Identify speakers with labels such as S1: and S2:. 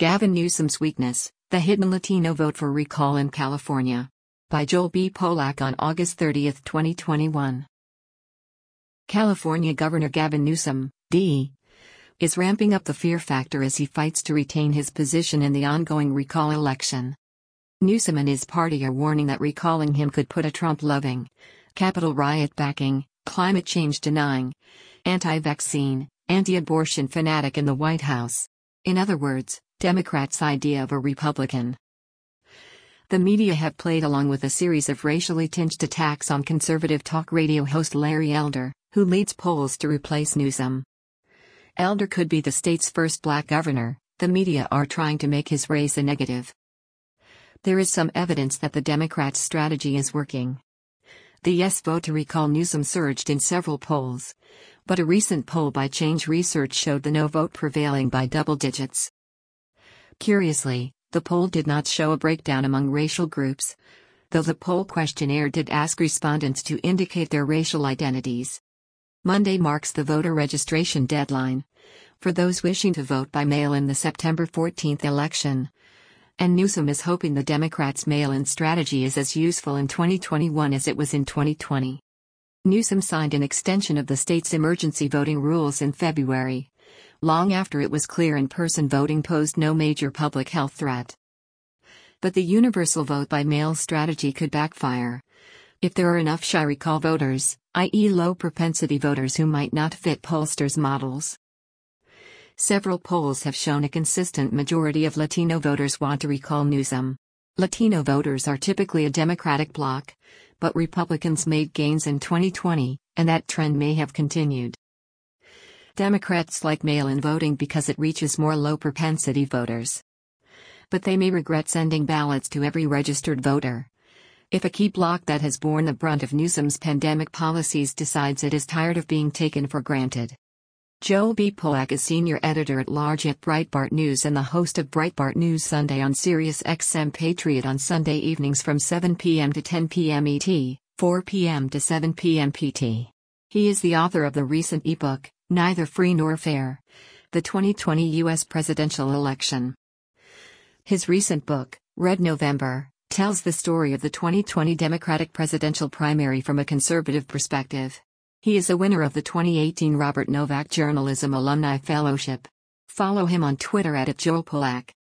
S1: Gavin Newsom's Weakness, the Hidden Latino Vote for Recall in California. By Joel B. Polak on August 30, 2021. California Governor Gavin Newsom, D., is ramping up the fear factor as he fights to retain his position in the ongoing recall election. Newsom and his party are warning that recalling him could put a Trump-loving, Capitol riot-backing, climate change-denying, anti-vaccine, anti-abortion fanatic in the White House. In other words, Democrats' idea of a Republican. The media have played along with a series of racially tinged attacks on conservative talk radio host Larry Elder, who leads polls to replace Newsom. Elder could be the state's first black governor. The media are trying to make his race a negative. There is some evidence that the Democrats' strategy is working. The yes vote to recall Newsom surged in several polls, but a recent poll by Change Research showed the no vote prevailing by double digits. Curiously, the poll did not show a breakdown among racial groups, though the poll questionnaire did ask respondents to indicate their racial identities. Monday marks the voter registration deadline for those wishing to vote by mail in the September 14 election, and Newsom is hoping the Democrats' mail-in strategy is as useful in 2021 as it was in 2020. Newsom signed an extension of the state's emergency voting rules in February, long after it was clear in-person voting posed no major public health threat. But the universal vote-by-mail strategy could backfire if there are enough shy recall voters, i.e. low-propensity voters who might not fit pollsters' models. Several polls have shown a consistent majority of Latino voters want to recall Newsom. Latino voters are typically a Democratic bloc, but Republicans made gains in 2020, and that trend may have continued. Democrats like mail-in voting because it reaches more low-propensity voters. But they may regret sending ballots to every registered voter if a key bloc that has borne the brunt of Newsom's pandemic policies decides it is tired of being taken for granted. Joel B. Polak is senior editor-at-large at Breitbart News and the host of Breitbart News Sunday on Sirius XM Patriot on Sunday evenings from 7 p.m. to 10 p.m. ET, 4 p.m. to 7 p.m. PT. He is the author of the recent ebook, Neither Free Nor Fair: The 2020 U.S. Presidential Election. His recent book, Red November, tells the story of the 2020 Democratic presidential primary from a conservative perspective. He is a winner of the 2018 Robert Novak Journalism Alumni Fellowship. Follow him on Twitter @JoelPolak.